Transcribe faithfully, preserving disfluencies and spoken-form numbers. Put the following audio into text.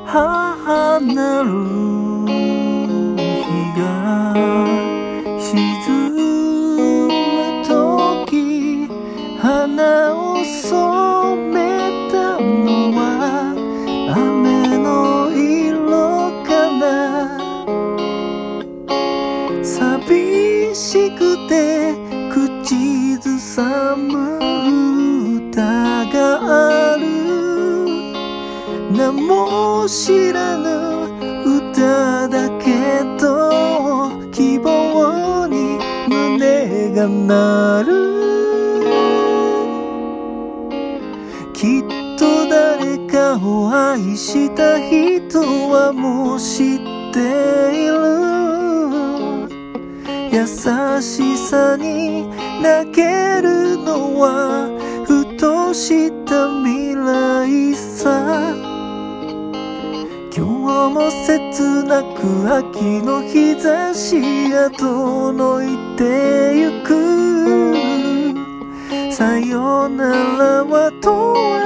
母なる日が沈む時、花を染めたのは雨の色かな。寂しくて口ずさむ歌がある。名も知らぬ歌だけど希望に胸が鳴る。きっと誰かを愛した人はもう知っている。優しさに泣けるのはふとした未来さ。今日も切なく秋の日差しが届いてゆく。さよならは遠い